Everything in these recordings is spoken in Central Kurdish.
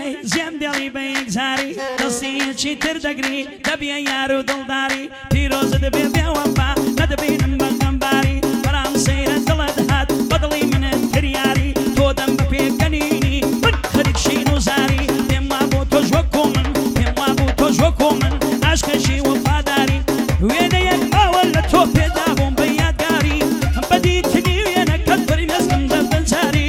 دەکەی زێم دێڵی بە یەکجاری دەستیەکی تر دەگری دەبێ یار و دڵداری پیرۆزە دەبێ بێوەفا نەدەبینم بە غەمباری بەرام سەیرە دڵت هات بەدڵی منت کریاری تۆ دەم بە پێکەنینی من خەریک شین و زاری پێم وا بۆ تۆ ژوەکو من پێم وا بۆ تۆ ژوەکو من عاشقەشی وەفاداری وێنەیەک ئاوە لە تۆ پێدا بۆم بە یادگاری بەدیتنی وێنەکەت بەری مەزگم دەبنجاری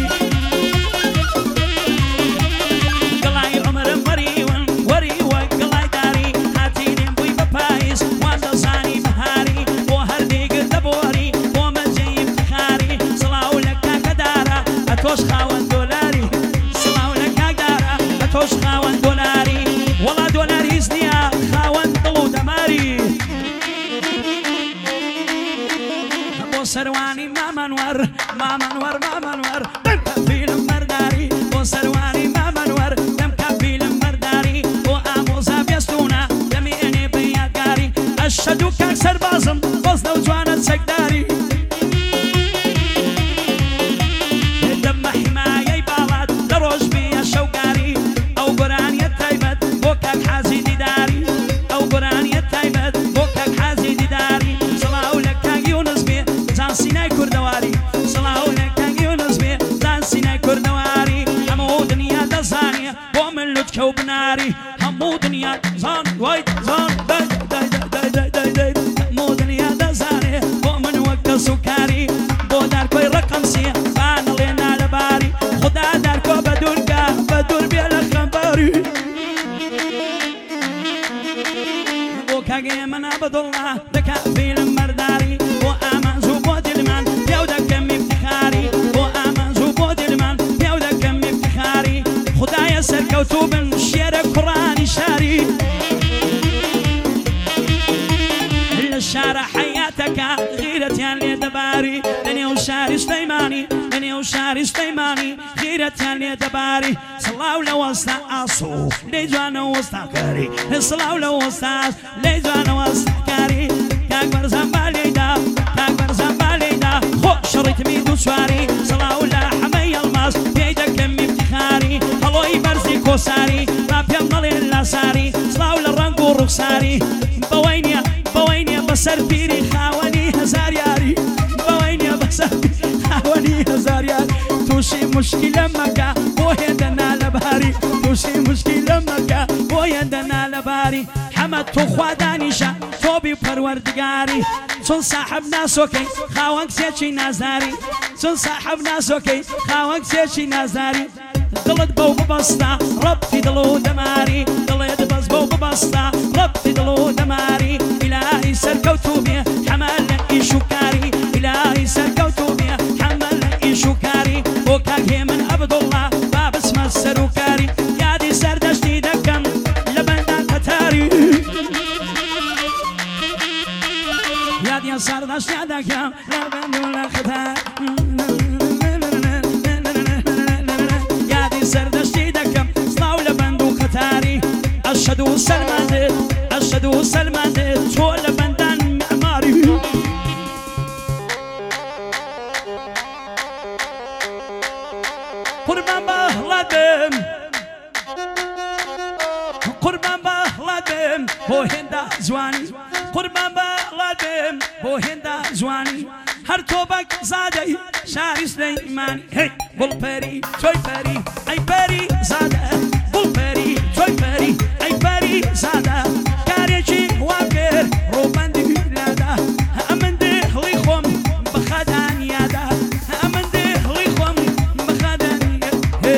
گڵای عومرم وەریون وەریوە گڵای داری هاتینێم بووی بە پاییز وان دەزانی بەهاری بۆ هەردێگر دەبۆری بۆ مەجێی افتخاری سڵاو لە کاکەدارە ئەتۆش خاوەن دۆلاری سڵاو لە کاکدارە ئەتۆش خاوەن دۆلاری وەڵا دۆلاری هیچ نییە خاوەن دڵ و دەماری بۆ سەروانی مامەنوەر مامەنوەر مامەنوەر دەم کەفیلم مەرداری بۆ سەروانی مامەنوەر دەم کەفیلم مەرداری بۆ ئامۆزا بێستونە دەمێنێ بە یادگاری ئەشەد و کاک سەربازم بەزنە و جوانە چەکداری دەمە حیمایەی باڵات لە ڕۆژ بێ شەوگاری ئەو گۆرانیە تایبەت بۆ کاک حازی دیداری ئەو گۆرانیە تایبەت بۆ کاک حازی دیداری سڵاو لە کاک یونس بێ جان سینای کوردەواری سڵاو لە کاک یونس بێ جان سینای کوردەواری هەموو دنیا دەزانێ بۆ من لوتکە و بناری هەموو دنیا زان وای زان هەموو دنیا دەزانێ بۆ من وەک دەست و کاری بۆ دارکۆی ڕقم سێ بانەڵێنا لەباری خدا دارکۆ بە دوورگە بە دوور بێ لە خەمباری بۆ کاگێ منە بەدڵە دەکا فیلم مەرداری بۆ ئامانز و بۆ دلمان پیاو دەکەم افتخاری بۆ ئامانز و بۆ دلمان پیاو دەکەم افتخاری خدایە سەرکەوتوو بن شێرە کوڕانی شاری لە شارە حەیاتەکە غیرەتیان لێ دەباری لەنێو شاری سلەیمانی لەنێو شاری سلەیمانی غیرەتیان لێ دەباری سڵاو لە وەستا ئاسۆ لێی جوانە وەستاکاری سڵاو لە وەستاس لێی جوانە وەستاکاری کاک بەرزان بالێیدا کاک بەرزان بالێیدا خۆ شەڕیتمی دووچواری سڵاو لە حەمەی ئەڵماس پێی دەکەم افتخاری هەڵۆی بەرزی کۆساری با پێم نەڵێن لاساری سڵاو لە ڕەنگ و ڕوخساری بەوەی نییە بەوەی نییە بەسەر پیری خاوەنی هەزار یاری بەوەی نییە بەسەر خاوەنی هەزار یاری تووشی موشکیلە مەکە بۆ هێندەنا لە باری تووشی موشکیلە مەکە بۆ هێندەنا لە باری حەمە تۆ خوا دانیشە تۆ بی پەروەردگاری چۆن ساحەب ناسۆکەی خاوەن کچێکی نازداری چۆن ساحەب ناسۆکەی خاوەن کچێکی نازداری دڵت بەو ببەستە ڕەبتی دڵ و دەماری دڵێت بەس بەو ببەستە ڕەبتی دڵ و دەماری ئیلاهی سەرکەوتوو بێ حەمەل لە ئیش و کاری ئیلاهی سەرکەوتوو بێ حەمەل لە ئیش و کاری بۆ کاکێ من عەبدوڵڵا با بچمە سەر و کاری یادی سەردەشتی دەکەم لە بەندان قەتاری یادی سەردەشتی دەکەم لە بەندان لە قەتار سەردەشتی دەکەم سڵاو لە بەند و قەتاری ئەشهد و سەلماندێت ئەشهد و سەلماندێت تۆ لە بەندان معماری قوربان بە هەڵات بم قوربان بە هەڵات بم بۆ هێندا جوانی قوربان بە هەڵات بم بۆ هێندا جوانی هەر تۆبەک زادەی شاری سلەیمانی هی گوڵپەری تۆی پەری ئەی پەری زادە گوڵپەری تۆی پەری ئەی پەری زادە کارێکی وا کرد ڕووبەندی لادا ئەمن دڵی خۆم بە خەدانیادا ئەمن دڵی خۆم بە خەدانیە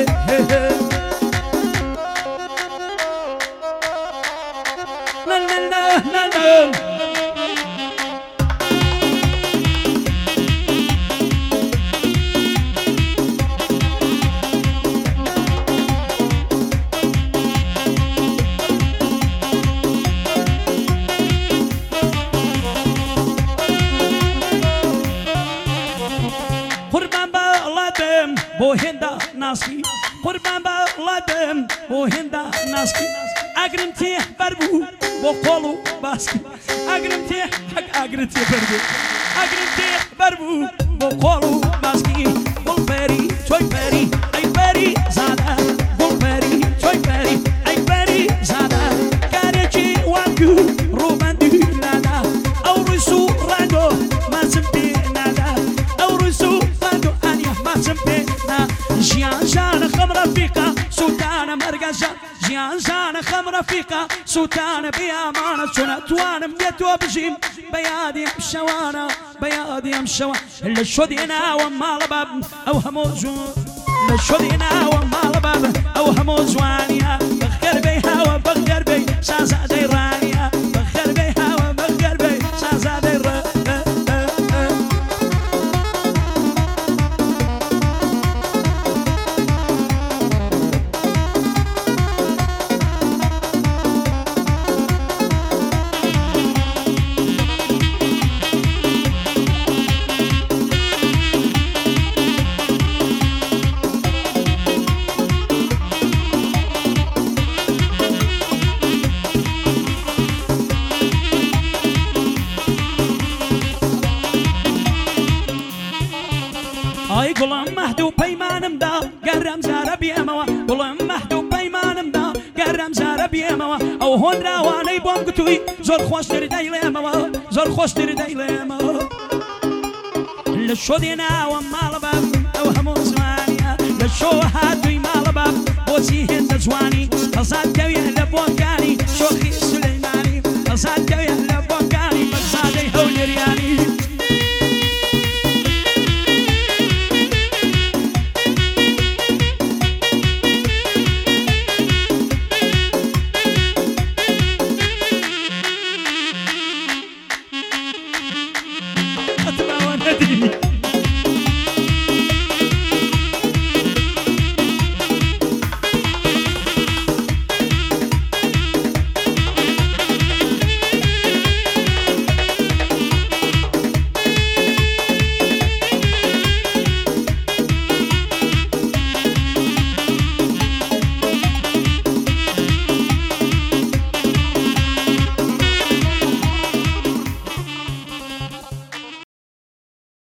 بۆ هێندا ناسکی قوربان بە وڵاتم بۆ هێندا ناسکی ئاگرم تێ بەربوو بۆ قۆڵ و باسکی ئاگرم تێ حەک ئاگرت تێ بەربوو ئاگرم تێ بەربوو بۆ قۆڵ و باسکی گوڵپەری تۆی پەری ئەی پەری زادە گوڵپەری گەژە ژیانژانە خەم ڕەفیقە سووتانە بیامانە چۆن ئەتوانم بێتۆ بژیم بە یادی ئەم شەوانە بە یادی ئەم شەوە لە شۆدی ناوە ماڵە باب ئەو هەموو جوون لە شۆدی ناوە ماڵە باب ئەو هەموو جوانیە بەخێربەی هاوە بەخێربەی شازادەی ڕانیە بەخێربەی هاوە بەخێربەی شازادەی ڕە ئای گوڵم مەحدوو پەیمانمدا گەرم جارە بێمەوە گوڵم مەحدوو پەیمانمدا گەرم جارە بێمەوە ئەو هۆنراوانەی بۆم گوتووی زۆر خۆشتر دەیڵێمەوە زۆر خۆشتر دەیڵێمەوە لە شۆدێ ناوە ماڵە باب ئەو هەموو زوانیە لە شۆ هاتووی ماڵە باب بۆچی هێندە جوانی هەزار کەوی